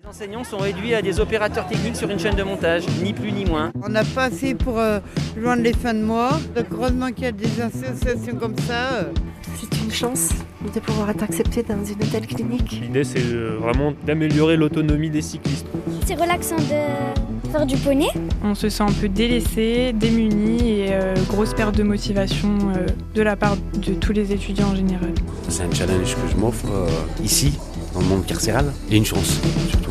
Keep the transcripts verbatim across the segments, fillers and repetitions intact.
Les enseignants sont réduits à des opérateurs techniques sur une chaîne de montage, ni plus ni moins. On n'a pas assez pour euh, joindre les fins de mois. Donc heureusement qu'il y a des associations comme ça. Euh. C'est une chance de pouvoir être accepté dans une telle clinique. L'idée, c'est vraiment d'améliorer l'autonomie des cyclistes. C'est relaxant de faire du poney. On se sent un peu délaissé, démuni et euh, grosse perte de motivation euh, de la part de tous les étudiants en général. C'est un challenge que je m'offre euh, ici, dans le monde carcéral, et une chance surtout.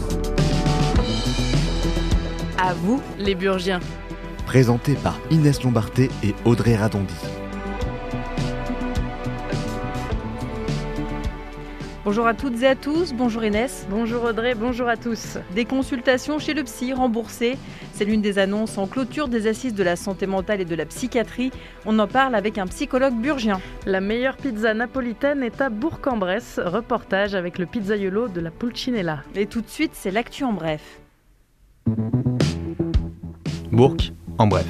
À vous, les Burgiens. Présenté par Inès Lombarté et Audrey Radondi. Bonjour à toutes et à tous, bonjour Inès. Bonjour Audrey, bonjour à tous. Des consultations chez le psy remboursées, c'est l'une des annonces en clôture des assises de la santé mentale et de la psychiatrie. On en parle avec un psychologue burgien. La meilleure pizza napolitaine est à Bourg-en-Bresse, reportage avec le pizzaiolo de la Pulcinella. Et tout de suite, c'est l'actu en bref. Bourg en bref.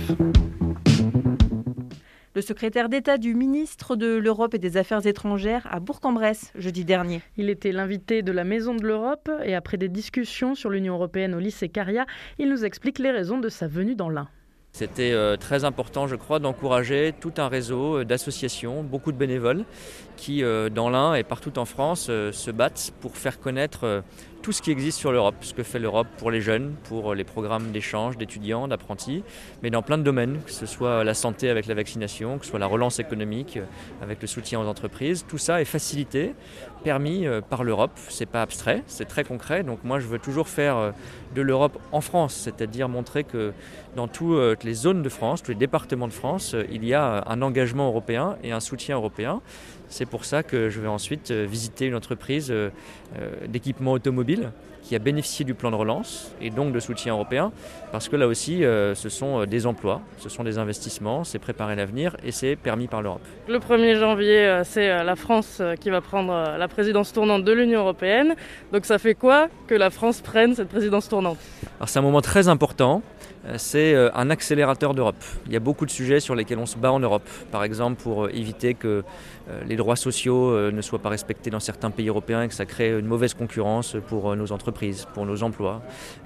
Le secrétaire d'État du ministre de l'Europe et des Affaires étrangères à Bourg-en-Bresse, jeudi dernier. Il était l'invité de la Maison de l'Europe et après des discussions sur l'Union européenne au lycée Caria, il nous explique les raisons de sa venue dans l'Ain. C'était euh, très important, je crois, d'encourager tout un réseau d'associations, beaucoup de bénévoles qui, euh, dans l'Ain et partout en France, euh, se battent pour faire connaître euh, tout ce qui existe sur l'Europe, ce que fait l'Europe pour les jeunes, pour les programmes d'échange, d'étudiants, d'apprentis, mais dans plein de domaines, que ce soit la santé avec la vaccination, que ce soit la relance économique avec le soutien aux entreprises. Tout ça est facilité, permis par l'Europe. C'est pas abstrait, c'est très concret. Donc moi, je veux toujours faire de l'Europe en France, c'est-à-dire montrer que dans toutes les zones de France, tous les départements de France, il y a un engagement européen et un soutien européen. C'est pour ça que je vais ensuite visiter une entreprise d'équipement automobile qui a bénéficié du plan de relance et donc de soutien européen, parce que là aussi, ce sont des emplois, ce sont des investissements, c'est préparer l'avenir et c'est permis par l'Europe. Le premier janvier, c'est la France qui va prendre la présidence tournante de l'Union européenne. Donc ça fait quoi que la France prenne cette présidence tournante ? Alors c'est un moment très important. C'est un accélérateur d'Europe. Il y a beaucoup de sujets sur lesquels on se bat en Europe. Par exemple, pour éviter que les droits sociaux ne soient pas respectés dans certains pays européens et que ça crée une mauvaise concurrence pour nos entreprises, pour nos emplois.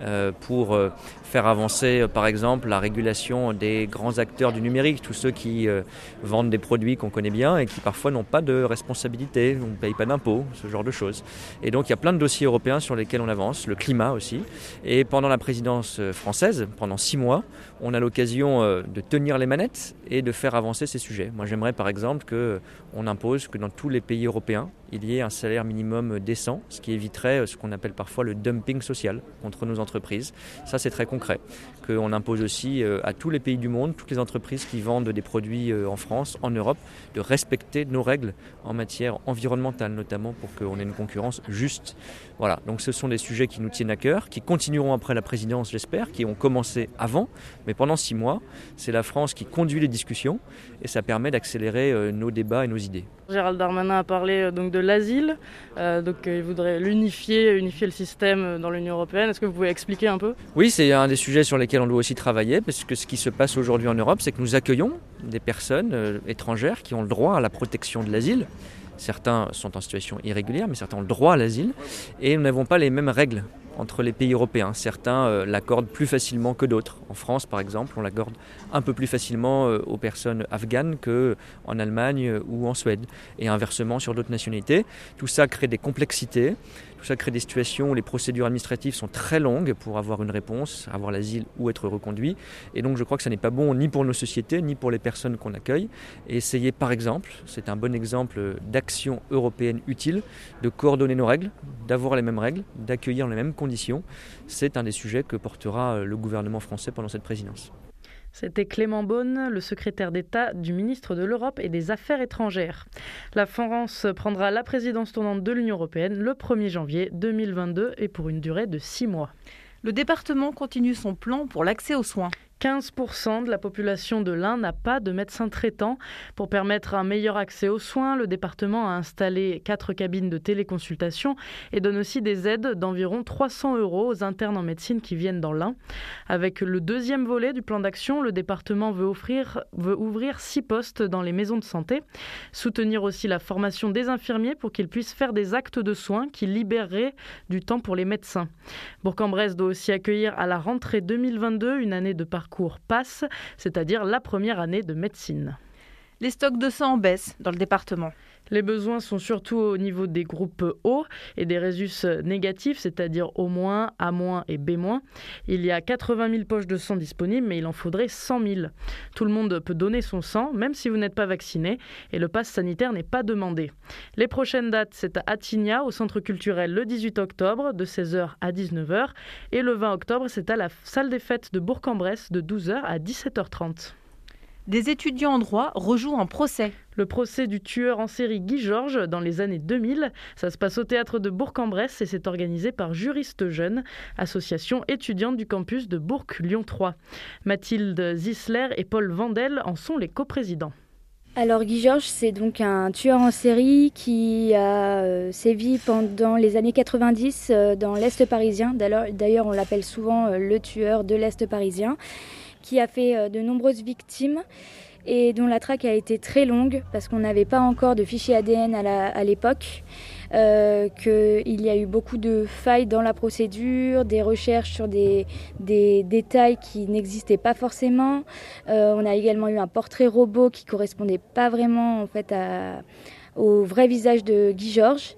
Pour faire avancer, par exemple, la régulation des grands acteurs du numérique, tous ceux qui vendent des produits qu'on connaît bien et qui parfois n'ont pas de responsabilité, on ne paye pas d'impôts, ce genre de choses. Et donc il y a plein de dossiers européens sur lesquels on avance, le climat aussi. Et pendant la présidence française, pendant six mois, on a l'occasion de tenir les manettes et de faire avancer ces sujets. Moi, j'aimerais par exemple qu'on impose que dans tous les pays européens, il y ait un salaire minimum décent, ce qui éviterait ce qu'on appelle parfois le dumping social contre nos entreprises. Ça, c'est très concret. Qu'on impose aussi à tous les pays du monde, toutes les entreprises qui vendent des produits en France, en Europe, de respecter nos règles en matière environnementale, notamment pour qu'on ait une concurrence juste. Voilà, donc ce sont des sujets qui nous tiennent à cœur, qui continueront après la présidence, j'espère, qui ont commencé avant, mais pendant six mois, c'est la France qui conduit les discussions et ça permet d'accélérer nos débats et nos idées. Gérald Darmanin a parlé donc de l'asile, euh, donc il voudrait l'unifier, unifier le système dans l'Union européenne. Est-ce que vous pouvez expliquer un peu ? Oui, c'est un des sujets sur lesquels on doit aussi travailler, parce que ce qui se passe aujourd'hui en Europe, c'est que nous accueillons des personnes euh, étrangères qui ont le droit à la protection de l'asile. Certains sont en situation irrégulière, mais certains ont le droit à l'asile, et nous n'avons pas les mêmes règles entre les pays européens. Certains euh, l'accordent plus facilement que d'autres. En France, par exemple, on l'accorde un peu plus facilement euh, aux personnes afghanes qu'en Allemagne euh, ou en Suède, et inversement sur d'autres nationalités. Tout ça crée des complexités, tout ça crée des situations où les procédures administratives sont très longues pour avoir une réponse, avoir l'asile ou être reconduit. Et donc je crois que ça n'est pas bon ni pour nos sociétés, ni pour les personnes qu'on accueille. Et essayer par exemple, c'est un bon exemple d'action européenne utile, de coordonner nos règles, d'avoir les mêmes règles, d'accueillir les mêmes conditions. C'est un des sujets que portera le gouvernement français pendant cette présidence. C'était Clément Beaune, le secrétaire d'État du ministre de l'Europe et des Affaires étrangères. La France prendra la présidence tournante de l'Union européenne le premier janvier deux mille vingt-deux et pour une durée de six mois. Le département continue son plan pour l'accès aux soins. quinze pour cent de la population de l'Ain n'a pas de médecin traitant. Pour permettre un meilleur accès aux soins, le département a installé quatre cabines de téléconsultation et donne aussi des aides d'environ trois cents euros aux internes en médecine qui viennent dans l'Ain. Avec le deuxième volet du plan d'action, le département veut, offrir, veut ouvrir six postes dans les maisons de santé, soutenir aussi la formation des infirmiers pour qu'ils puissent faire des actes de soins qui libéreraient du temps pour les médecins. Bourg-en-Bresse doit aussi accueillir à la rentrée deux mille vingt-deux une année de parcours PASS, c'est-à-dire la première année de médecine. Les stocks de sang en baisse dans le département. Les besoins sont surtout au niveau des groupes O et des résus négatifs, c'est-à-dire O-, A- et B-. Il y a quatre-vingt mille poches de sang disponibles, mais il en faudrait cent mille. Tout le monde peut donner son sang, même si vous n'êtes pas vacciné, et le pass sanitaire n'est pas demandé. Les prochaines dates, c'est à Attigna, au centre culturel, le dix-huit octobre, de seize heures à dix-neuf heures, et le vingt octobre, c'est à la salle des fêtes de Bourg-en-Bresse, de douze heures à dix-sept heures trente. Des étudiants en droit rejouent un procès. Le procès du tueur en série Guy Georges dans les années deux mille. Ça se passe au théâtre de Bourg-en-Bresse et c'est organisé par Juristes Jeunes, association étudiante du campus de Bourg-Lyon trois. Mathilde Zisler et Paul Vandel en sont les coprésidents. Alors Guy Georges, c'est donc un tueur en série qui a euh, sévi pendant les années quatre-vingt-dix euh, dans l'Est parisien. D'ailleurs, on l'appelle souvent euh, le tueur de l'Est parisien, qui a fait euh, de nombreuses victimes et dont la traque a été très longue parce qu'on n'avait pas encore de fichier A D N à, la, à l'époque, euh, qu'il y a eu beaucoup de failles dans la procédure, des recherches sur des, des détails qui n'existaient pas forcément. Euh, on a également eu un portrait robot qui ne correspondait pas vraiment en fait, à, au vrai visage de Guy Georges.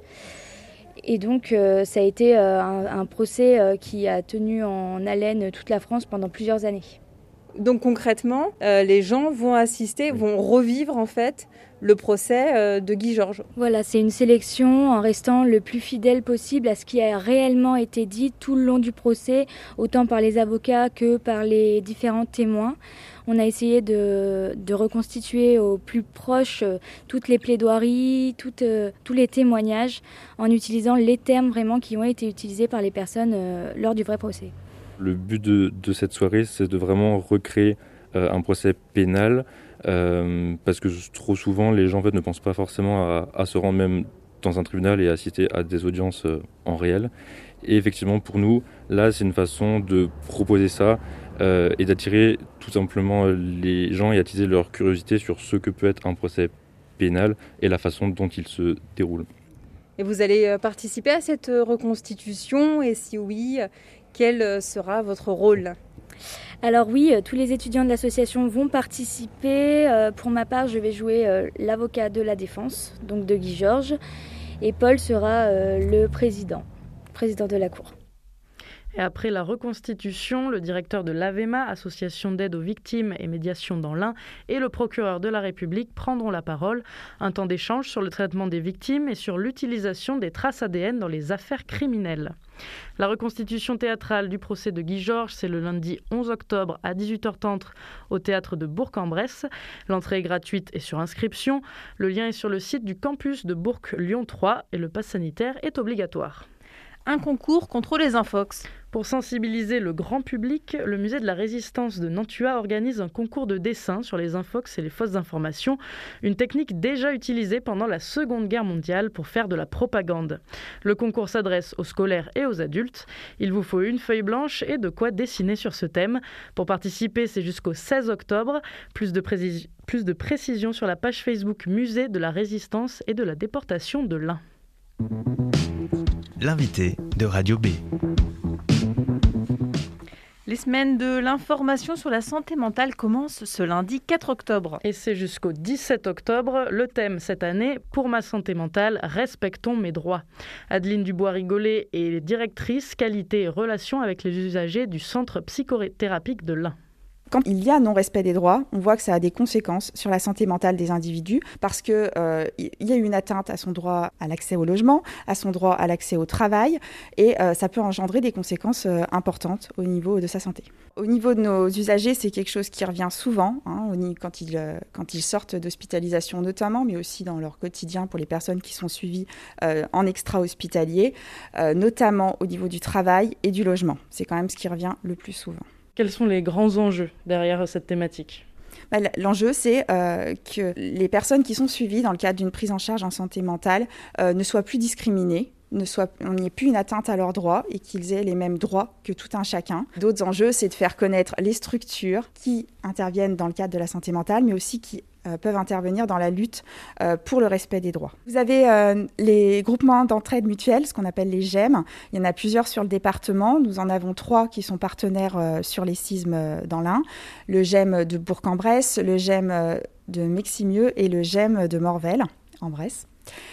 Et donc euh, ça a été euh, un, un procès euh, qui a tenu en haleine toute la France pendant plusieurs années. Donc concrètement, euh, les gens vont assister, vont revivre en fait le procès euh, de Guy Georges. Voilà, c'est une sélection en restant le plus fidèle possible à ce qui a réellement été dit tout le long du procès, autant par les avocats que par les différents témoins. On a essayé de, de reconstituer au plus proche euh, toutes les plaidoiries, toutes, euh, tous les témoignages, en utilisant les termes vraiment qui ont été utilisés par les personnes euh, lors du vrai procès. Le but de, de cette soirée, c'est de vraiment recréer euh, un procès pénal, euh, parce que trop souvent, les gens en fait, ne pensent pas forcément à, à se rendre même dans un tribunal et assister à des audiences euh, en réel. Et effectivement, pour nous, là, c'est une façon de proposer ça euh, et d'attirer tout simplement les gens et attiser leur curiosité sur ce que peut être un procès pénal et la façon dont il se déroule. Et vous allez participer à cette reconstitution et si oui, quel sera votre rôle ? Alors oui, tous les étudiants de l'association vont participer. Pour ma part, je vais jouer l'avocat de la défense, donc de Guy Georges, et Paul sera le président, président de la cour. Et après la reconstitution, le directeur de l'A V E M A, Association d'aide aux victimes et médiation dans l'Ain, et le procureur de la République prendront la parole. Un temps d'échange sur le traitement des victimes et sur l'utilisation des traces A D N dans les affaires criminelles. La reconstitution théâtrale du procès de Guy Georges, c'est le lundi onze octobre à dix-huit heures trente au théâtre de Bourg-en-Bresse. L'entrée est gratuite et sur inscription. Le lien est sur le site du campus de Bourg-Lyon trois et le pass sanitaire est obligatoire. Un concours contre les infox. Pour sensibiliser le grand public, le musée de la Résistance de Nantua organise un concours de dessin sur les infox et les fausses informations, une technique déjà utilisée pendant la Seconde Guerre mondiale pour faire de la propagande. Le concours s'adresse aux scolaires et aux adultes. Il vous faut une feuille blanche et de quoi dessiner sur ce thème. Pour participer, c'est jusqu'au seize octobre. Plus de, précis- plus de précisions sur la page Facebook Musée de la Résistance et de la déportation de l'Ain. L'invité de Radio B. Les semaines de l'information sur la santé mentale commencent ce lundi quatre octobre. Et c'est jusqu'au dix-sept octobre. Le thème cette année, pour ma santé mentale, respectons mes droits. Adeline Dubois-Rigolet est directrice qualité et relations avec les usagers du centre psychothérapique de l'Ain. Quand il y a non-respect des droits, on voit que ça a des conséquences sur la santé mentale des individus parce qu'il euh, y a une atteinte à son droit à l'accès au logement, à son droit à l'accès au travail et euh, ça peut engendrer des conséquences euh, importantes au niveau de sa santé. Au niveau de nos usagers, c'est quelque chose qui revient souvent hein, quand, ils, euh, quand ils sortent d'hospitalisation notamment, mais aussi dans leur quotidien pour les personnes qui sont suivies euh, en extra-hospitalier, euh, notamment au niveau du travail et du logement. C'est quand même ce qui revient le plus souvent. Quels sont les grands enjeux derrière cette thématique ? Bah, l'enjeu, c'est euh, que les personnes qui sont suivies dans le cadre d'une prise en charge en santé mentale euh, ne soient plus discriminées, ne soit, on n'y ait plus une atteinte à leurs droits et qu'ils aient les mêmes droits que tout un chacun. D'autres enjeux, c'est de faire connaître les structures qui interviennent dans le cadre de la santé mentale, mais aussi qui euh, peuvent intervenir dans la lutte euh, pour le respect des droits. Vous avez euh, les groupements d'entraide mutuelle, ce qu'on appelle les G E M. Il y en a plusieurs sur le département. Nous en avons trois qui sont partenaires euh, sur les sismes euh, dans l'Ain. Le G E M de Bourg-en-Bresse, le G E M euh, de Meximieux et le G E M de Morvel, en Bresse.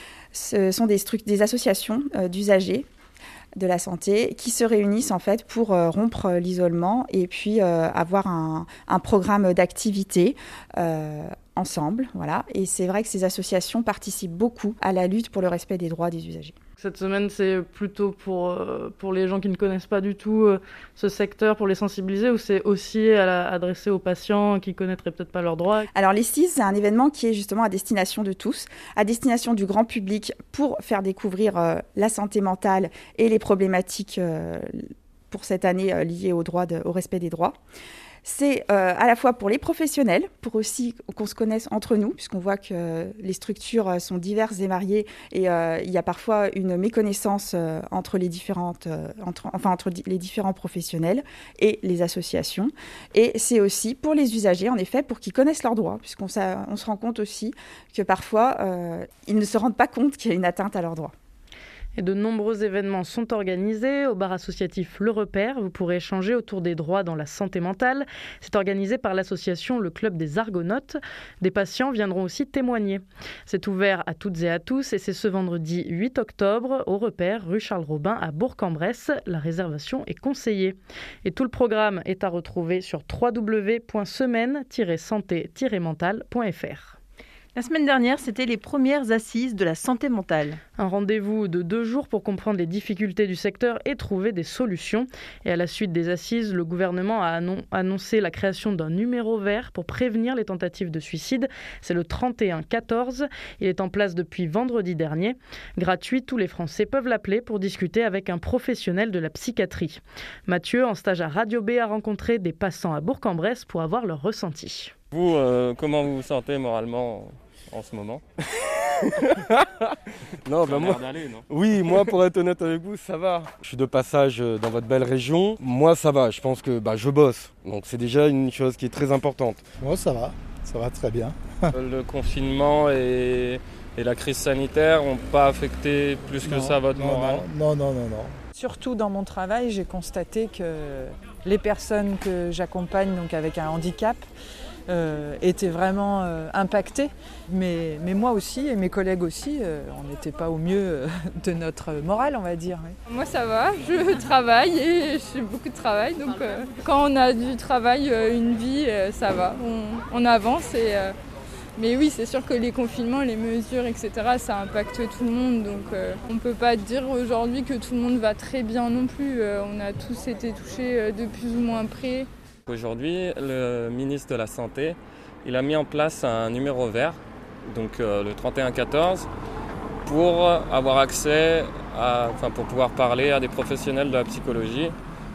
Ce sont des, stru- des associations euh, d'usagers de la santé qui se réunissent en fait pour euh, rompre l'isolement et puis euh, avoir un, un programme d'activité euh, ensemble. Voilà. Et c'est vrai que ces associations participent beaucoup à la lutte pour le respect des droits des usagers. Cette semaine, c'est plutôt pour, euh, pour les gens qui ne connaissent pas du tout euh, ce secteur, pour les sensibiliser, ou c'est aussi à la, adressé aux patients qui ne connaîtraient peut-être pas leurs droits ? Alors les C I S, c'est un événement qui est justement à destination de tous, à destination du grand public pour faire découvrir euh, la santé mentale et les problématiques euh, pour cette année euh, liées au, droit de, au respect des droits. C'est euh, à la fois pour les professionnels, pour aussi qu'on se connaisse entre nous, puisqu'on voit que euh, les structures sont diverses et variées et euh, il y a parfois une méconnaissance euh, entre, les différentes, euh, entre, enfin, entre di- les différents professionnels et les associations. Et c'est aussi pour les usagers, en effet, pour qu'ils connaissent leurs droits, puisqu'on ça, on se rend compte aussi que parfois, euh, ils ne se rendent pas compte qu'il y a une atteinte à leurs droits. Et de nombreux événements sont organisés. Au bar associatif Le Repère, vous pourrez échanger autour des droits dans la santé mentale. C'est organisé par l'association Le Club des Argonautes. Des patients viendront aussi témoigner. C'est ouvert à toutes et à tous et c'est ce vendredi huit octobre au Repère, rue Charles-Robin à Bourg-en-Bresse. La réservation est conseillée. Et tout le programme est à retrouver sur w w w point semaine tiret santé tiret mentale point f r. La semaine dernière, c'était les premières assises de la santé mentale. Un rendez-vous de deux jours pour comprendre les difficultés du secteur et trouver des solutions. Et à la suite des assises, le gouvernement a annon- annoncé la création d'un numéro vert pour prévenir les tentatives de suicide. C'est le trente et un quatorze. Il est en place depuis vendredi dernier. Gratuit, tous les Français peuvent l'appeler pour discuter avec un professionnel de la psychiatrie. Mathieu, en stage à Radio B, a rencontré des passants à Bourg-en-Bresse pour avoir leur ressenti. Vous, euh, comment vous vous sentez moralement en ce moment? Non, bah moi, non oui, moi pour être honnête avec vous, ça va. Je suis de passage dans votre belle région. Moi, ça va. Je pense que bah, je bosse. Donc c'est déjà une chose qui est très importante. Moi, ça va. Ça va très bien. Le confinement et, et la crise sanitaire n'ont pas affecté plus que non, ça votre non, morale? Non, non, non, non. Surtout dans mon travail, j'ai constaté que les personnes que j'accompagne, donc avec un handicap, euh, étaient vraiment euh, impactées. Mais, mais moi aussi et mes collègues aussi, euh, on n'était pas au mieux euh, de notre morale, on va dire. Oui. Moi ça va, je travaille et j'ai beaucoup de travail. Donc euh, quand on a du travail, euh, une vie, euh, ça va, on, on avance. Et, euh, mais oui, c'est sûr que les confinements, les mesures, et cetera, ça impacte tout le monde. Donc euh, on ne peut pas dire aujourd'hui que tout le monde va très bien non plus. Euh, on a tous été touchés euh, de plus ou moins près. Aujourd'hui, le ministre de la Santé, il a mis en place un numéro vert, donc euh, le trente et un quatorze, pour avoir accès, à, enfin pour pouvoir parler à des professionnels de la psychologie.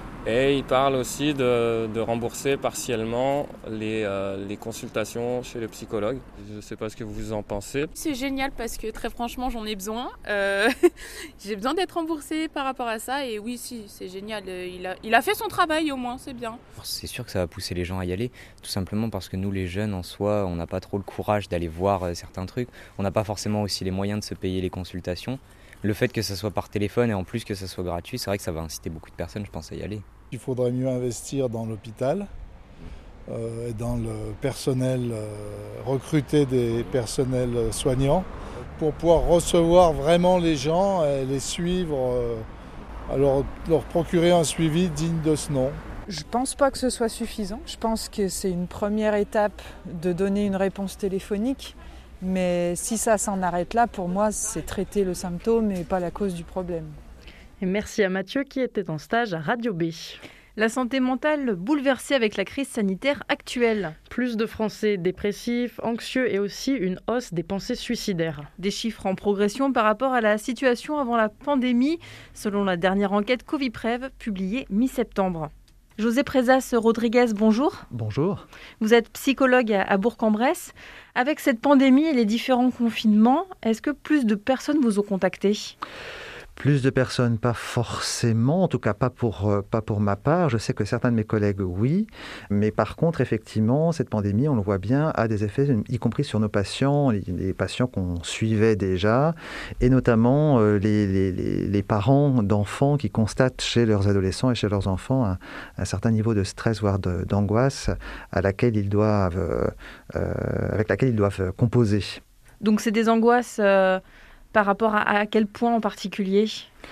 Et il parle aussi de, de rembourser partiellement les, euh, les consultations chez le psychologue. Je ne sais pas ce que vous en pensez. C'est génial parce que très franchement, j'en ai besoin. Euh, j'ai besoin d'être remboursée par rapport à ça. Et oui, si, c'est génial. Il a, il a fait son travail au moins, c'est bien. C'est sûr que ça va pousser les gens à y aller, tout simplement parce que nous, les jeunes, en soi, on n'a pas trop le courage d'aller voir certains trucs. On n'a pas forcément aussi les moyens de se payer les consultations. Le fait que ça soit par téléphone et en plus que ça soit gratuit, c'est vrai que ça va inciter beaucoup de personnes, je pense, à y aller. Il faudrait mieux investir dans l'hôpital, euh, et dans le personnel, euh, recruter des personnels soignants pour pouvoir recevoir vraiment les gens et les suivre, euh, alors leur procurer un suivi digne de ce nom. Je ne pense pas que ce soit suffisant. Je pense que c'est une première étape de donner une réponse téléphonique. Mais si ça s'en arrête là, pour moi, c'est traiter le symptôme et pas la cause du problème. Et merci à Mathieu qui était en stage à Radio B. La santé mentale bouleversée avec la crise sanitaire actuelle. Plus de Français dépressifs, anxieux et aussi une hausse des pensées suicidaires. Des chiffres en progression par rapport à la situation avant la pandémie, selon la dernière enquête Coviprev publiée mi-septembre. José Présas Rodriguez, bonjour. Bonjour. Vous êtes psychologue à Bourg-en-Bresse. Avec cette pandémie et les différents confinements, est-ce que plus de personnes vous ont contacté ? Plus de personnes, pas forcément, en tout cas pas pour, euh, pas pour ma part. Je sais que certains de mes collègues, oui. Mais par contre, effectivement, cette pandémie, on le voit bien, a des effets, y compris sur nos patients, les, les patients qu'on suivait déjà, et notamment euh, les, les, les, les parents d'enfants qui constatent chez leurs adolescents et chez leurs enfants un, un certain niveau de stress, voire de, d'angoisse à laquelle ils doivent, euh, euh, avec laquelle ils doivent composer. Donc c'est des angoisses... Euh... Par rapport à, à quel point en particulier ?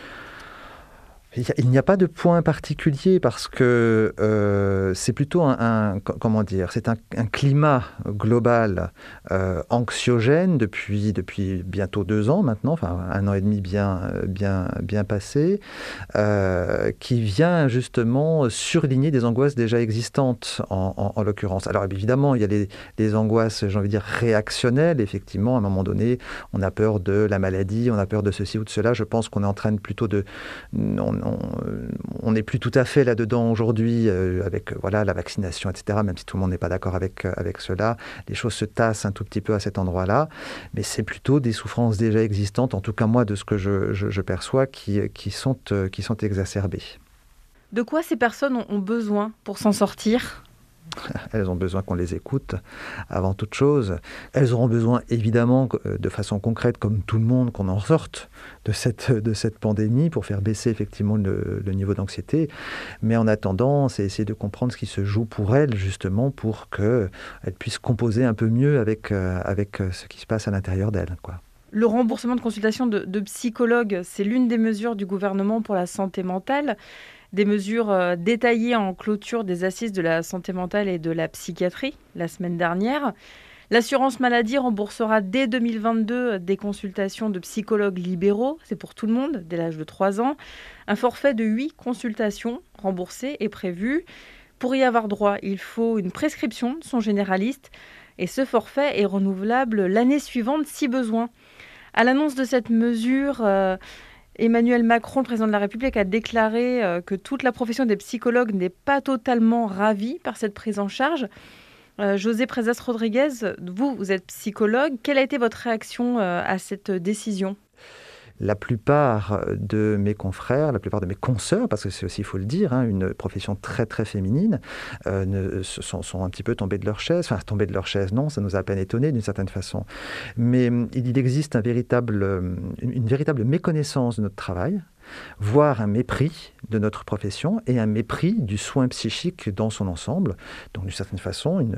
Il n'y a pas de point particulier parce que euh, c'est plutôt un, un comment dire, c'est un, un climat global euh, anxiogène depuis depuis bientôt deux ans maintenant, enfin un an et demi bien bien bien passé, euh, qui vient justement surligner des angoisses déjà existantes en, en, en l'occurrence. Alors évidemment il y a les, les angoisses, j'ai envie de dire réactionnelles. Effectivement, à un moment donné, on a peur de la maladie, on a peur de ceci ou de cela. Je pense qu'on est en train de plutôt de on, on n'est plus tout à fait là-dedans aujourd'hui euh, avec euh, voilà, la vaccination, et cetera, même si tout le monde n'est pas d'accord avec, euh, avec cela. Les choses se tassent un tout petit peu à cet endroit-là, mais c'est plutôt des souffrances déjà existantes, en tout cas moi, de ce que je, je, je perçois, qui, qui, sont, euh, qui sont exacerbées. De quoi ces personnes ont besoin pour s'en sortir ? Elles ont besoin qu'on les écoute avant toute chose. Elles auront besoin évidemment de façon concrète, comme tout le monde, qu'on en sorte de cette, de cette pandémie pour faire baisser effectivement le, le niveau d'anxiété. Mais en attendant, c'est essayer de comprendre ce qui se joue pour elles justement pour qu'elles puissent composer un peu mieux avec, avec ce qui se passe à l'intérieur d'elles, quoi. Le remboursement de consultation de, de psychologues, c'est l'une des mesures du gouvernement pour la santé mentale. Des mesures euh, détaillées en clôture des assises de la santé mentale et de la psychiatrie la semaine dernière. L'assurance maladie remboursera dès deux mille vingt-deux des consultations de psychologues libéraux, c'est pour tout le monde, dès l'âge de trois ans. Un forfait de huit consultations remboursées est prévu. Pour y avoir droit, il faut une prescription de son généraliste et ce forfait est renouvelable l'année suivante si besoin. À l'annonce de cette mesure... Euh, Emmanuel Macron, le président de la République, a déclaré que toute la profession des psychologues n'est pas totalement ravie par cette prise en charge. Euh, José Présas Rodriguez, vous, vous êtes psychologue. Quelle a été votre réaction à cette décision ? La plupart de mes confrères, la plupart de mes consoeurs, parce que c'est aussi, il faut le dire, hein, une profession très très féminine, euh, ne, sont, sont un petit peu tombés de leur chaise. Enfin, tombés de leur chaise, non, ça nous a à peine étonnés d'une certaine façon. Mais il existe un véritable, une, une véritable méconnaissance de notre travail, voire un mépris de notre profession et un mépris du soin psychique dans son ensemble. Donc, d'une certaine façon, une,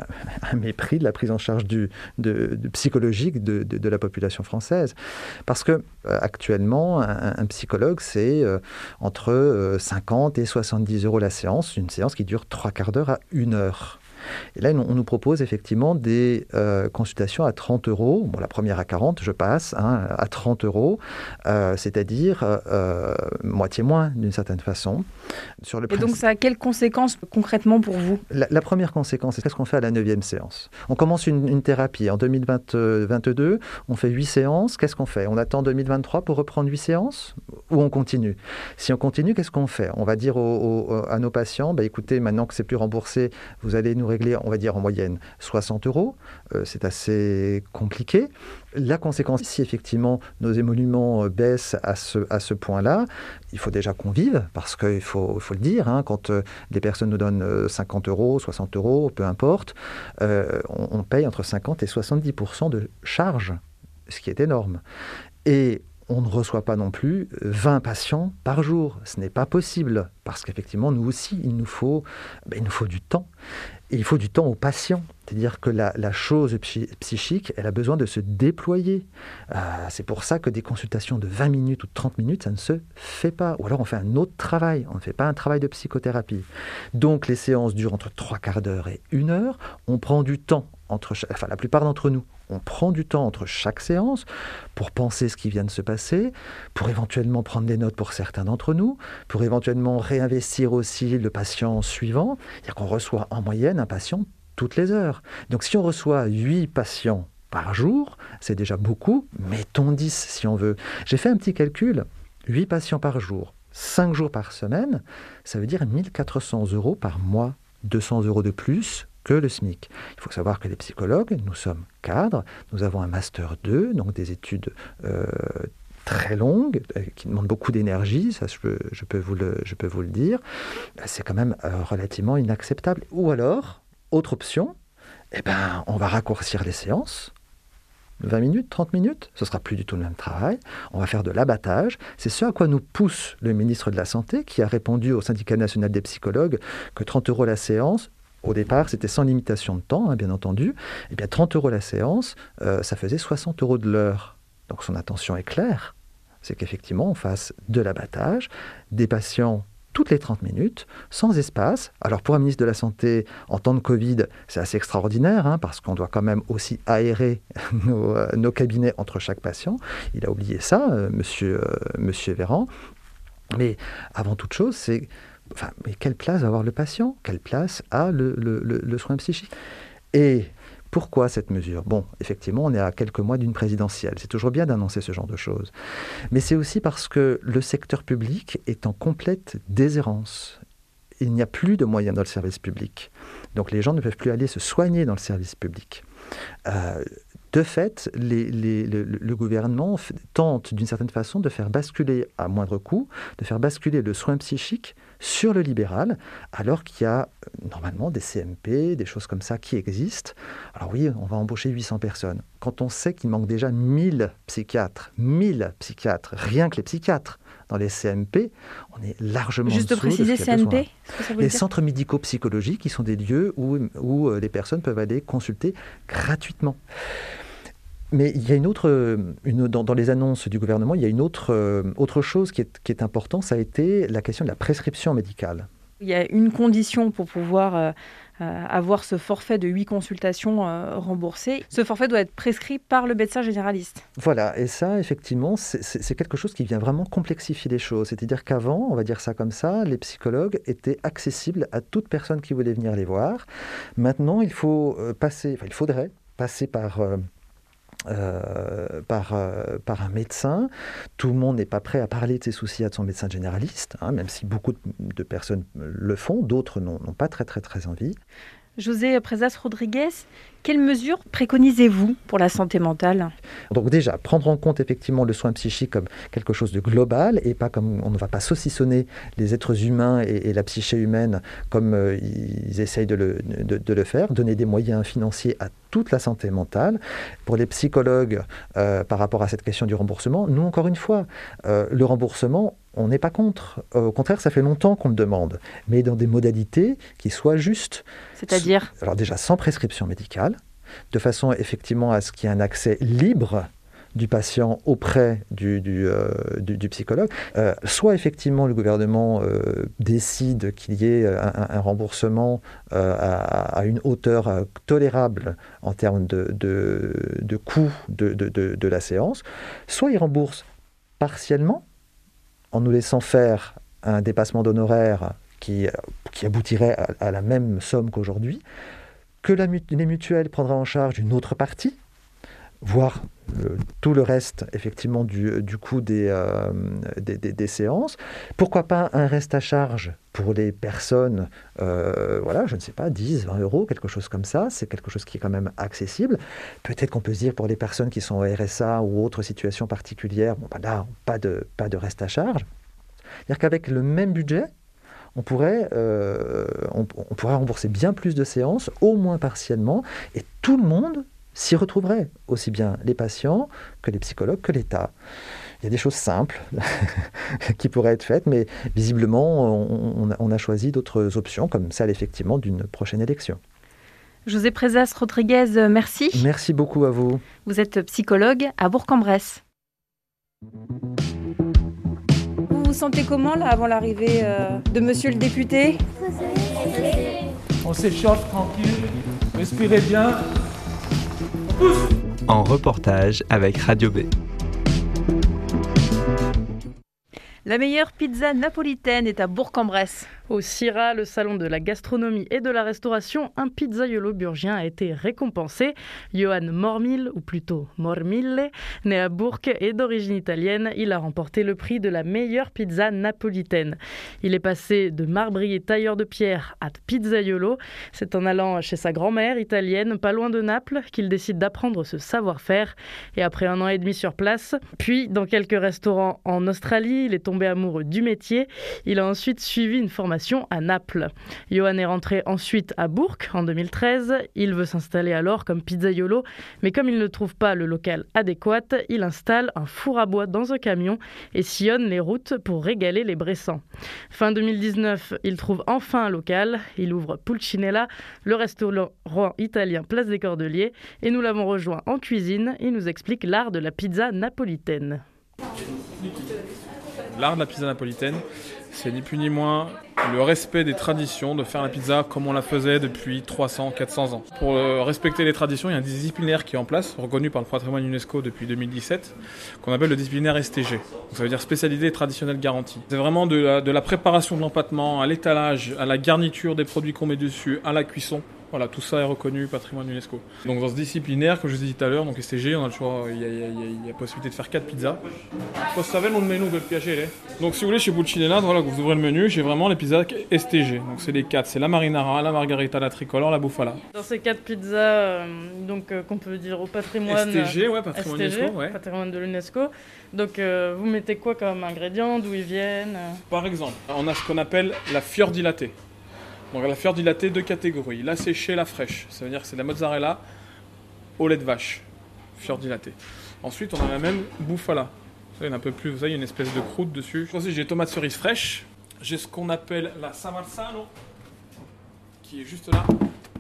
un mépris de la prise en charge du, de, de psychologique de, de, de la population française. Parce que, euh, actuellement, un, un psychologue, c'est euh, entre euh, cinquante et soixante-dix euros la séance, une séance qui dure trois quarts d'heure à une heure. Et là, on nous propose effectivement des euh, consultations à trente euros. Bon, la première à quarante, je passe, hein, à trente euros, euh, c'est-à-dire euh, moitié moins d'une certaine façon. Sur le Et donc, ça a quelles conséquences concrètement pour vous ? la, la première conséquence, c'est qu'est-ce qu'on fait à la neuvième séance ? On commence une, une thérapie en deux mille vingt-deux, on fait huit séances. Qu'est-ce qu'on fait ? On attend deux mille vingt-trois pour reprendre huit séances ? Ou on continue ? Si on continue, qu'est-ce qu'on fait ? On va dire aux, aux, à nos patients, bah, écoutez, maintenant que c'est plus remboursé, vous allez nous régler, on va dire en moyenne, soixante euros. Euh, c'est assez compliqué. La conséquence, si effectivement nos émoluments baissent à ce, à ce point-là, il faut déjà qu'on vive, parce qu'il faut, il faut le dire, hein, quand euh, des personnes nous donnent cinquante euros, soixante euros, peu importe, euh, on, on paye entre cinquante et soixante-dix pour cent de charges, ce qui est énorme. Et on ne reçoit pas non plus vingt patients par jour. Ce n'est pas possible, parce qu'effectivement, nous aussi, il nous faut, ben, il nous faut du temps. Et il faut du temps aux patients. C'est-à-dire que la, la chose psy- psychique, elle a besoin de se déployer. Euh, c'est pour ça que des consultations de vingt minutes ou de trente minutes, ça ne se fait pas. Ou alors on fait un autre travail. On ne fait pas un travail de psychothérapie. Donc les séances durent entre trois quarts d'heure et une heure. On prend du temps entre, enfin la plupart d'entre nous, on prend du temps entre chaque séance pour penser ce qui vient de se passer, pour éventuellement prendre des notes pour certains d'entre nous, pour éventuellement réinvestir aussi le patient suivant. C'est-à-dire qu'on reçoit en moyenne un patient toutes les heures. Donc si on reçoit huit patients par jour, c'est déjà beaucoup, mettons dix si on veut. J'ai fait un petit calcul, huit patients par jour, cinq jours par semaine, ça veut dire mille quatre cents euros par mois, deux cents euros de plus que le SMIC. Il faut savoir que les psychologues, nous sommes cadres, nous avons un master deux, donc des études euh, très longues, euh, qui demandent beaucoup d'énergie, ça je peux, je peux, vous, le, je peux vous le dire. C'est quand même euh, relativement inacceptable. Ou alors, autre option, eh ben, on va raccourcir les séances, vingt minutes, trente minutes, ce ne sera plus du tout le même travail. On va faire de l'abattage. C'est ce à quoi nous pousse le ministre de la Santé, qui a répondu au syndicat national des psychologues que trente euros la séance, au départ, c'était sans limitation de temps, hein, bien entendu. Eh bien, trente euros la séance, euh, ça faisait soixante euros de l'heure. Donc, son intention est claire. C'est qu'effectivement, on fasse de l'abattage, des patients toutes les trente minutes, sans espace. Alors, pour un ministre de la Santé, en temps de Covid, c'est assez extraordinaire, hein, parce qu'on doit quand même aussi aérer nos, euh, nos cabinets entre chaque patient. Il a oublié ça, euh, monsieur, euh, monsieur Véran. Mais avant toute chose, c'est... Enfin, mais quelle place va avoir le patient? Quelle place a le, le, le, le soin psychique? Et pourquoi cette mesure? Bon, effectivement, on est à quelques mois d'une présidentielle. C'est toujours bien d'annoncer ce genre de choses. Mais c'est aussi parce que le secteur public est en complète déshérence. Il n'y a plus de moyens dans le service public. Donc les gens ne peuvent plus aller se soigner dans le service public. Euh, De fait, les, les, le, le gouvernement tente d'une certaine façon de faire basculer, à moindre coût, de faire basculer le soin psychique sur le libéral, alors qu'il y a normalement des C M P, des choses comme ça qui existent. Alors oui, on va embaucher huit cents personnes. Quand on sait qu'il manque déjà mille psychiatres, mille psychiatres, rien que les psychiatres, dans les C M P, on est largement Juste en dessous préciser de ce qu'il y a C M P, besoin. Les centres médico-psychologiques, qui sont des lieux où, où les personnes peuvent aller consulter gratuitement. Mais il y a une autre, une, dans, dans les annonces du gouvernement, il y a une autre, euh, autre chose qui est, qui est importante, ça a été la question de la prescription médicale. Il y a une condition pour pouvoir euh, euh, avoir ce forfait de huit consultations euh, remboursées. Ce forfait doit être prescrit par le médecin généraliste. Voilà, et ça, effectivement, c'est, c'est, c'est quelque chose qui vient vraiment complexifier les choses. C'est-à-dire qu'avant, on va dire ça comme ça, les psychologues étaient accessibles à toute personne qui voulait venir les voir. Maintenant, il faut euh, passer, enfin, il faudrait passer par... Euh, Euh, par, euh, par un médecin. Tout le monde n'est pas prêt à parler de ses soucis à son médecin généraliste, hein, même si beaucoup de, de personnes le font, d'autres n'ont, n'ont pas très très très envie. José Presas Rodriguez, quelles mesures préconisez-vous pour la santé mentale? Donc déjà, prendre en compte effectivement le soin psychique comme quelque chose de global et pas comme on ne va pas saucissonner les êtres humains et, et la psyché humaine comme euh, ils essayent de le, de, de le faire, donner des moyens financiers à toute la santé mentale. Pour les psychologues, euh, par rapport à cette question du remboursement, nous encore une fois, euh, le remboursement, on n'est pas contre. Au contraire, ça fait longtemps qu'on le demande, mais dans des modalités qui soient justes. C'est-à-dire ? Alors déjà, sans prescription médicale, de façon effectivement à ce qu'il y ait un accès libre du patient auprès du, du, euh, du, du psychologue. Euh, soit effectivement le gouvernement euh, décide qu'il y ait un, un remboursement euh, à, à une hauteur euh, tolérable en termes de, de, de coût de, de, de, de la séance, soit il rembourse partiellement, en nous laissant faire un dépassement d'honoraires qui, qui aboutirait à, à la même somme qu'aujourd'hui, que la, les mutuelles prendraient en charge une autre partie, voire le, tout le reste effectivement du, du coût des, euh, des, des, des séances. Pourquoi pas un reste à charge pour les personnes, euh, voilà, je ne sais pas, dix, vingt euros, quelque chose comme ça, c'est quelque chose qui est quand même accessible. Peut-être qu'on peut se dire pour les personnes qui sont au R S A ou autres situations particulières, bon, bah là, pas de, pas de reste à charge. C'est-à-dire qu'avec le même budget, on pourrait, euh, on, on pourrait rembourser bien plus de séances, au moins partiellement, et tout le monde s'y retrouverait, aussi bien les patients que les psychologues, que l'État. Il y a des choses simples qui pourraient être faites, mais visiblement, on, on a choisi d'autres options, comme celle effectivement d'une prochaine élection. José Presas Rodriguez, merci. Merci beaucoup à vous. Vous êtes psychologue à Bourg-en-Bresse. Vous vous sentez comment là avant l'arrivée euh, de monsieur le député? On s'échauffe tranquille, respirez bien. En reportage avec Radio B. La meilleure pizza napolitaine est à Bourg-en-Bresse. Au CIRA, le salon de la gastronomie et de la restauration, un pizzaiolo burgien a été récompensé. Johan Mormil, ou plutôt Mormille, né à Bourg et d'origine italienne, il a remporté le prix de la meilleure pizza napolitaine. Il est passé de marbrier tailleur de pierre à pizzaiolo. C'est en allant chez sa grand-mère italienne, pas loin de Naples, qu'il décide d'apprendre ce savoir-faire. Et après un an et demi sur place, puis dans quelques restaurants en Australie, il est tombé amoureux du métier. Il a ensuite suivi une formation à Naples. Johan est rentré ensuite à Bourg en deux mille treize. Il veut s'installer alors comme pizzaiolo, mais comme il ne trouve pas le local adéquat, il installe un four à bois dans un camion et sillonne les routes pour régaler les Bressans. Fin deux mille dix-neuf, il trouve enfin un local. Il ouvre Pulcinella, le restaurant italien Place des Cordeliers, et nous l'avons rejoint en cuisine. Il nous explique l'art de la pizza napolitaine. L'art de la pizza napolitaine, c'est ni plus ni moins le respect des traditions, de faire la pizza comme on la faisait depuis trois cents à quatre cents ans. Pour respecter les traditions, il y a un disciplinaire qui est en place, reconnu par le patrimoine UNESCO depuis deux mille dix-sept, qu'on appelle le disciplinaire S T G. Donc ça veut dire spécialité traditionnelle garantie. C'est vraiment de la, de la préparation de l'empattement, à l'étalage, à la garniture des produits qu'on met dessus, à la cuisson. Voilà, tout ça est reconnu patrimoine UNESCO. Donc dans ce disciplinaire, comme je vous ai dit tout à l'heure, donc S T G, on a le choix, il y a, il y a, il y a possibilité de faire quatre pizzas. Vous savez le menu del piacere. Donc si vous voulez, chez Pulcinella, voilà, vous ouvrez le menu, j'ai vraiment les pizzas S T G. Donc c'est les quatre, c'est la marinara, la margarita, la tricolore, la bufala. Dans ces quatre pizzas, euh, donc euh, qu'on peut dire au patrimoine. S T G, ouais, patrimoine S T G, UNESCO, ouais. Patrimoine de l'UNESCO. Donc euh, vous mettez quoi comme ingrédients, d'où ils viennent? Par exemple, on a ce qu'on appelle la fior di latte. Donc la fior di latte, deux catégories. La séchée, la fraîche. Ça veut dire que c'est de la mozzarella au lait de vache. Fior di latte. Ensuite, on a la même bufala. Ça, il y a un peu plus, vous savez, il y a une espèce de croûte dessus. Ensuite, j'ai tomates cerises fraîches. J'ai ce qu'on appelle la Samarzano, qui est juste là.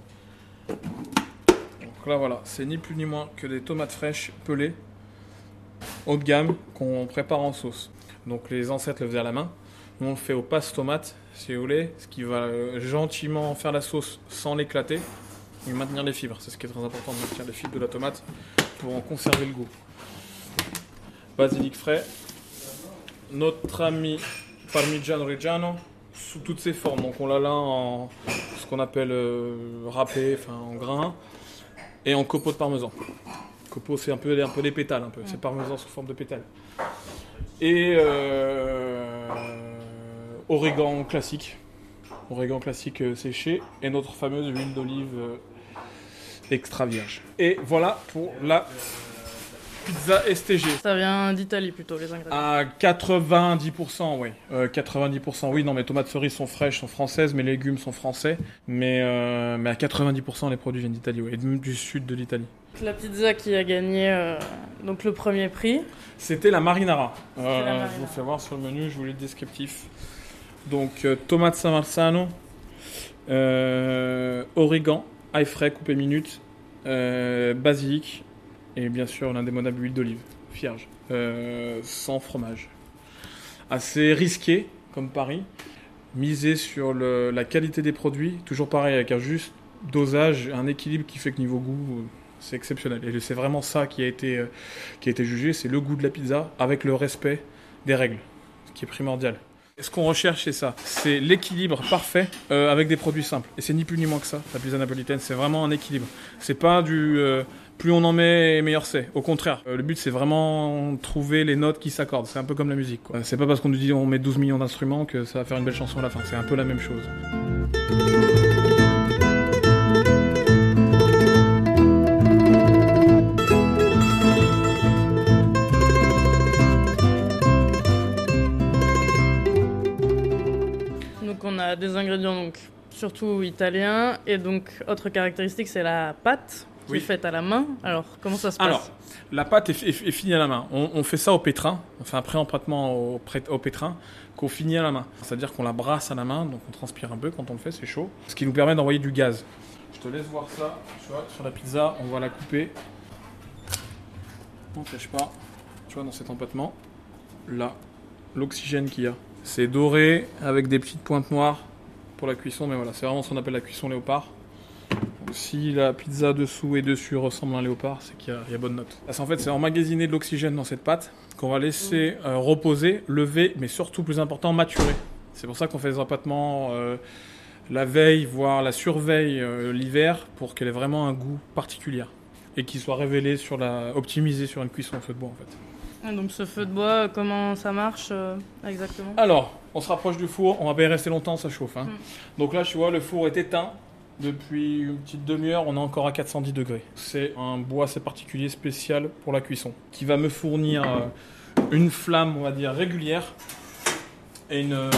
Donc là, voilà, c'est ni plus ni moins que des tomates fraîches pelées, haut de gamme, qu'on prépare en sauce. Donc les ancêtres le faisaient à la main. Nous, on le fait au passe-tomate, si vous voulez, ce qui va gentiment faire la sauce sans l'éclater et maintenir les fibres. C'est ce qui est très important, de maintenir les fibres de la tomate pour en conserver le goût. Basilic frais. Notre ami Parmigiano Reggiano, sous toutes ses formes. Donc on l'a là en ce qu'on appelle euh, râpé, enfin en grains, et en copeaux de parmesan. Copeaux, c'est un peu, un peu des pétales, un peu. C'est parmesan sous forme de pétales. Et euh, origan classique, origan classique euh, séché, et notre fameuse huile d'olive euh, extra vierge. Et voilà pour la pizza S T G. Ça vient d'Italie plutôt, les ingrédients. À quatre-vingt-dix pour cent, oui. Euh, quatre-vingt-dix pour cent, oui. Non, mes tomates cerises sont fraîches, sont françaises, mes légumes sont français. Mais, euh, mais à quatre-vingt-dix pour cent, les produits viennent d'Italie, oui, et du sud de l'Italie. La pizza qui a gagné euh, donc le premier prix. C'était la marinara. Euh, la marinara. Je vous fais voir sur le menu, je vous lis le descriptif. Donc, euh, tomate Samarzano, euh, origan, ail frais coupé minute, euh, basilic, et bien sûr l'indémodable huile d'olive, vierge, euh, sans fromage. Assez risqué comme pari, miser sur le, la qualité des produits, toujours pareil, avec un juste dosage, un équilibre qui fait que niveau goût, c'est exceptionnel. Et c'est vraiment ça qui a été, euh, qui a été jugé, c'est le goût de la pizza avec le respect des règles, ce qui est primordial. Ce qu'on recherche, c'est ça, c'est l'équilibre parfait euh, avec des produits simples. Et c'est ni plus ni moins que ça, la pizza napolitaine, c'est vraiment un équilibre. C'est pas du euh, plus on en met, meilleur c'est. Au contraire, euh, le but c'est vraiment trouver les notes qui s'accordent. C'est un peu comme la musique, quoi. C'est pas parce qu'on nous dit on met douze millions d'instruments que ça va faire une belle chanson à la fin. C'est un peu la même chose. On a des ingrédients donc surtout italiens et donc autre caractéristique c'est la pâte qui oui. est faite à la main. Alors comment ça se passe? Alors la pâte est, est, est finie à la main. On, on fait ça au pétrin. On fait un pré-empattement au, au pétrin qu'on finit à la main. C'est-à-dire qu'on la brasse à la main, donc on transpire un peu quand on le fait, c'est chaud. Ce qui nous permet d'envoyer du gaz. Je te laisse voir ça. Tu vois, sur la pizza, on va la couper. On ne sèche pas. Tu vois, dans cet empattement, là, l'oxygène qu'il y a. C'est doré avec des petites pointes noires pour la cuisson, mais voilà, c'est vraiment ce qu'on appelle la cuisson léopard. Si la pizza dessous et dessus ressemble à un léopard, c'est qu'il y a, il y a bonne note. Parce qu'en fait, c'est emmagasiner de l'oxygène dans cette pâte qu'on va laisser euh, reposer, lever, mais surtout, plus important, maturer. C'est pour ça qu'on fait des empattements euh, la veille, voire la surveille euh, l'hiver, pour qu'elle ait vraiment un goût particulier et qu'il soit révélé, sur la, optimisé sur une cuisson au feu de bois, en fait. Donc ce feu de bois, comment ça marche euh, exactement? Alors, on se rapproche du four, on va pas y rester longtemps, ça chauffe. Hein. Mm. Donc là, tu vois, le four est éteint. Depuis une petite demi-heure, on est encore à quatre cent dix degrés. C'est un bois assez particulier, spécial pour la cuisson, qui va me fournir euh, une flamme, on va dire, régulière et une, euh,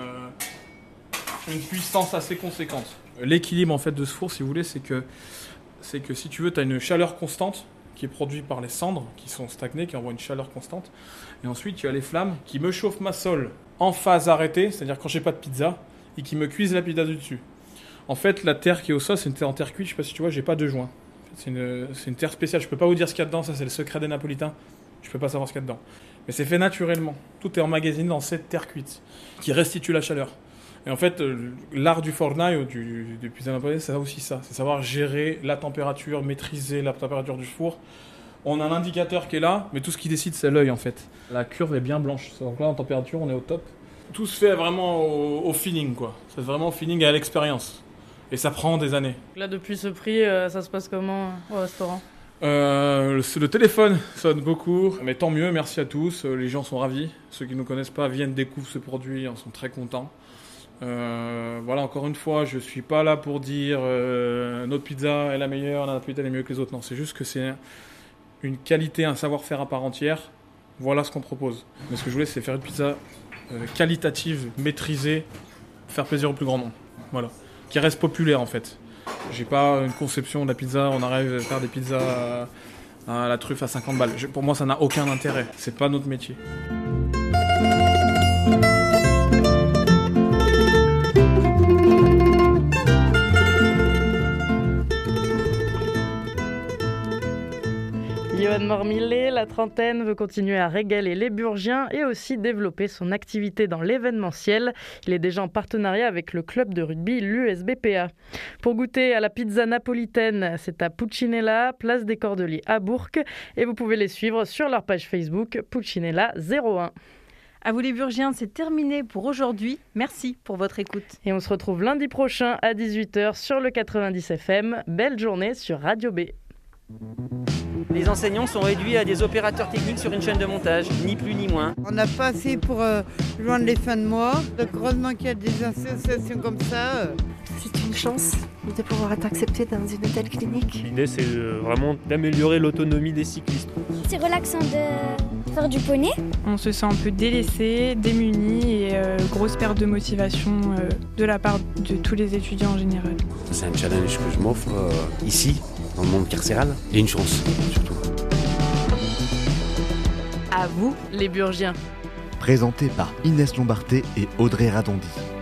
une puissance assez conséquente. L'équilibre en fait de ce four, si vous voulez, c'est que, c'est que si tu veux, tu as une chaleur constante qui est produite par les cendres qui sont stagnées, qui envoient une chaleur constante. Et ensuite, tu as les flammes qui me chauffent ma sole en phase arrêtée, c'est-à-dire quand j'ai pas de pizza, et qui me cuisent la pizza du dessus. En fait, la terre qui est au sol, c'est une terre en terre cuite. Je sais pas si tu vois, j'ai pas de joint. C'est une, c'est une terre spéciale. Je peux pas vous dire ce qu'il y a dedans. Ça, c'est le secret des Napolitains. Je peux pas savoir ce qu'il y a dedans. Mais c'est fait naturellement. Tout est emmagasiné dans cette terre cuite qui restitue la chaleur. Et en fait, l'art du fornaio, du, du pizza napolitain, c'est aussi ça. C'est savoir gérer la température, maîtriser la température du four. On a un indicateur qui est là, mais tout ce qui décide, c'est l'œil en fait. La curve est bien blanche. Donc là, en température, on est au top. Tout se fait vraiment au, au feeling, quoi. C'est vraiment au feeling et à l'expérience. Et ça prend des années. Là, depuis ce prix, euh, ça se passe comment au restaurant? euh, le, le téléphone sonne beaucoup, mais tant mieux, merci à tous. Les gens sont ravis. Ceux qui ne nous connaissent pas viennent découvrir ce produit, en sont très contents. Euh, voilà, encore une fois, je ne suis pas là pour dire euh, notre pizza est la meilleure, la napolitaine est mieux que les autres. Non, c'est juste que c'est une qualité, un savoir-faire à part entière. Voilà ce qu'on propose. Mais ce que je voulais, c'est faire une pizza euh, qualitative, maîtrisée, faire plaisir au plus grand nombre. Voilà. Qui reste populaire en fait. J'ai pas une conception de la pizza, on arrive à faire des pizzas à, à la truffe à cinquante balles. Je, pour moi, ça n'a aucun intérêt. C'est pas notre métier. Johan Mormillet, la trentaine, veut continuer à régaler les Burgiens et aussi développer son activité dans l'événementiel. Il est déjà en partenariat avec le club de rugby, l'U S B P A. Pour goûter à la pizza napolitaine, c'est à Puccinella, place des Cordeliers à Bourg. Et vous pouvez les suivre sur leur page Facebook, Puccinella zéro un. À vous les Burgiens, c'est terminé pour aujourd'hui. Merci pour votre écoute. Et on se retrouve lundi prochain à dix-huit heures sur le quatre-vingt-dix F M. Belle journée sur Radio B. Les enseignants sont réduits à des opérateurs techniques sur une chaîne de montage, ni plus ni moins. On n'a pas assez pour euh, joindre les fins de mois. Donc heureusement qu'il y a des associations comme ça. Euh. C'est une chance de pouvoir être accepté dans une telle clinique. L'idée, c'est vraiment d'améliorer l'autonomie des cyclistes. C'est relaxant de faire du poney. On se sent un peu délaissé, démuni et euh, grosse perte de motivation euh, de la part de tous les étudiants en général. C'est un challenge que je m'offre euh, ici, dans le monde carcéral, et une chance surtout. À vous, les Burgiens. Présenté par Inès Lombarté et Audrey Radondi.